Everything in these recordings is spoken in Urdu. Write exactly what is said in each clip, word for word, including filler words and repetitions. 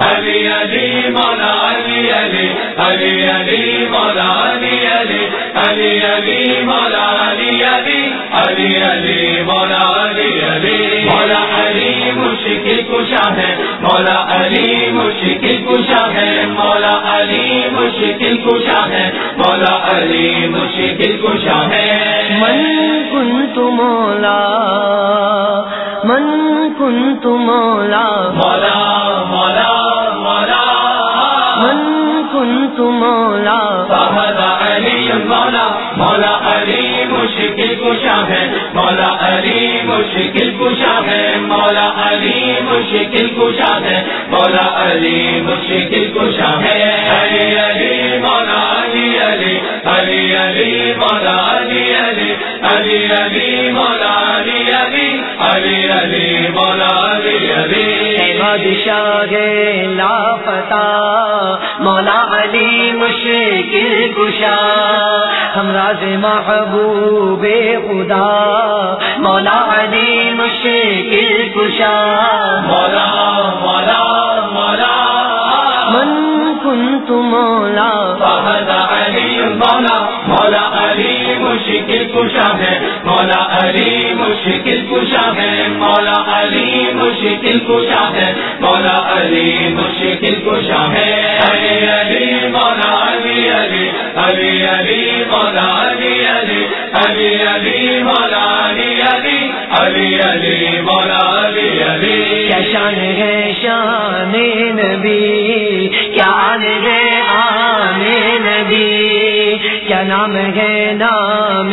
علی علی مولا علی علی علی علی مولا علی علی علی علی مولا علی علی علی علی مولا علی علی مولا علی مشکل کشا ہے مولا علی مشکل کشا ہے مولا علی مشکل کشا ہے مولا علی مشکل کشا ہے من کنت مولا من کنت مولا مولا مولا مولا من کنت مولا فہد علی مولا مولا علی مشکل کشا ہے مولا علی مشکل کشا ہے مولا علی مشکل کشا ہے مولا علی مشکل کشا ہے علی علی مولا علی علی علی علی مولا علی علی علی علی مولا علی علی علی علی مولا علی علی بادشاہ لاپتہ مولا علی مشکل کشا ہم راز محبوب خدا مولا علی مشکل کشا مولا مولا مولا من کنت مولا فہد علی مولا مولا علی مشکل کشا ہے مولا علی مشکل کشا ہے مولا علی مشکل کشا ہے مولا علی مشکل کشا ہے علی علی مولا علی علی علی علی مولا علی علی علی علی مولا علی علی علی علی مولا علی علی کیا شان ہے شان نبی کیا آن ہے آن نبی کیا نام ہے نام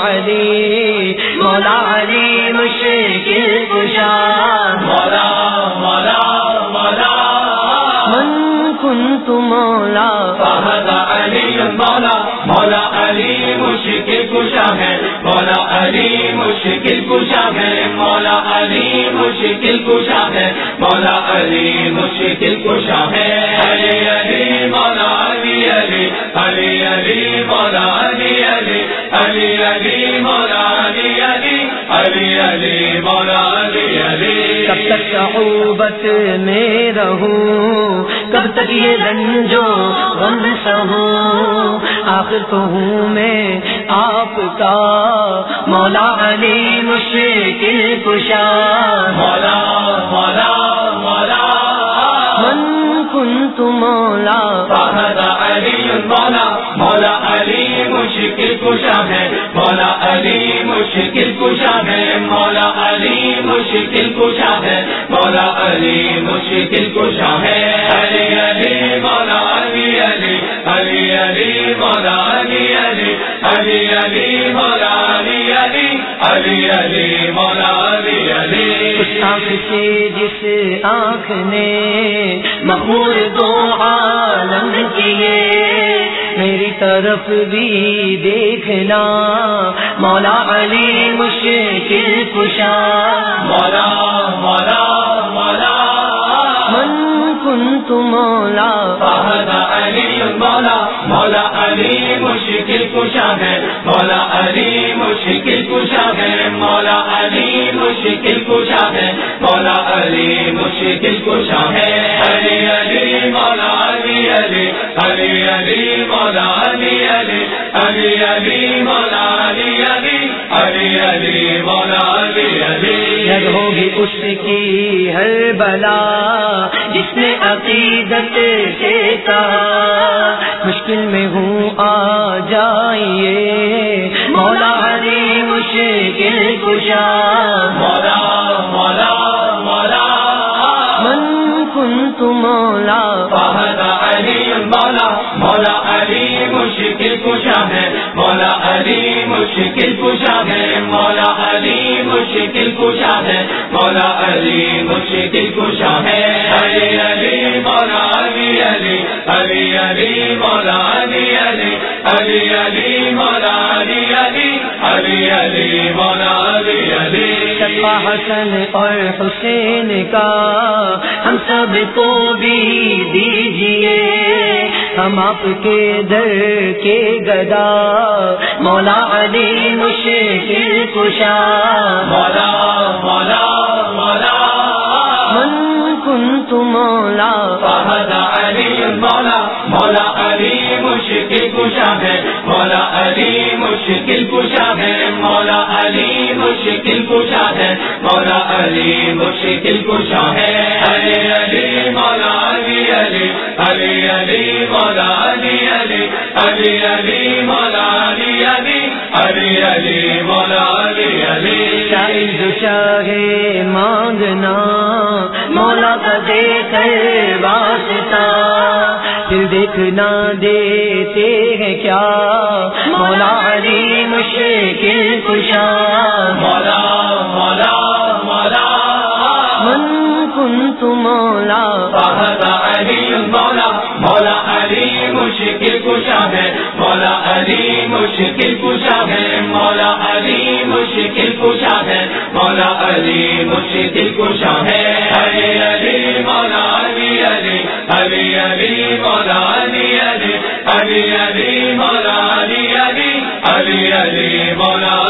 علی مولا علی مشکل کشا مولا مولا مولا من کنت مولا فہد علی مولا مولا علی مشکل کشا ہے مولا علی مشکل کشا ہے مولا علی مشکل کشا ہے مولا علی مشکل کشا ہے علی علی مولا علی علی علی علی مولا علی علی علی علی مولا علی علی علی علی مولا علی علی کب تک صحبت میں رہوں کب تک یہ رنجو غم سہوں آخر تو ہوں میں آپ کا مولا علی مشکل کشا مولا مولا مولا من کنت مولا فہد علی مولا مولا علی مشکل کشا ہے مولا علی مشکل کشا ہے مولا علی مشکل کشا ہے مولا علی مشکل کشا ہے علی علی مولا علی علی علی علی مولا علی علی علی علی مولا علی علی علی علی مولا علی علی اس آنکھ سے جس آنکھ نے مخمور دو عالم کیے میری طرف بھی دیکھنا مولا علی مشکل کشا مولا مولا مولا من کنت مولا فہد علی مولا مولا علی مشکل کشا ہے مولا علی مشکل کشا ہے مولا علی مشکل کشا ہے مولا علی مشکل کشا ہے علی علی مولا علی علی علی علی مولا علی علی علی علی مولا علی علی علی علی مولا علی علی جگ ہوگی اس کی ہر بلا جس نے عقیدت سے کہا مشکل میں ہوں آ جائیے مولا علی مشکل کشا مولا مولا مولا من کنت مولا فہد علی مولا مولا علی مشکل کشا ہے مولا علی مشکل کشا ہے مولا علی مشکل کشا ہے مولا علی مشکل کشا ہے علی علی مولا علی علی علی علی مولا علی علی علی علی مولا علی علی علی علی مولا علی علی شفا حسن اور حسین کا ہم سب کو بھی دیجیے ہم آپ کے در کے گدا مولا علی مشکل کشا مولا مولا مولا من کنت مولا فہد علی مولا مولا علی مشکل کشا ہے مولا علی مشکل کشا ہے مولا علی مشکل کشا ہے مولا علی مشکل کشا ہے علی علی مولا علی علی علی علی مولا علی علی علی علی مولا علی علی علی علی مولا علی علی چاہے جو چاہے مانگنا مولا کا دے کر واسطہ پھر دیکھنا دیتے ہیں کیا مولا علی مشکل کشا مولا مولا مولا من کنت مولا فہد علی مولا مولا علی مشکل کشا ہے مولا علی مشکل کشا ہے مولا علی مشکل کشا ہے مولا علی مشکل کشا ہے علی علی مولا علی علی علی علی مولا علی علی علی علی مولا علی علی علی علی مولا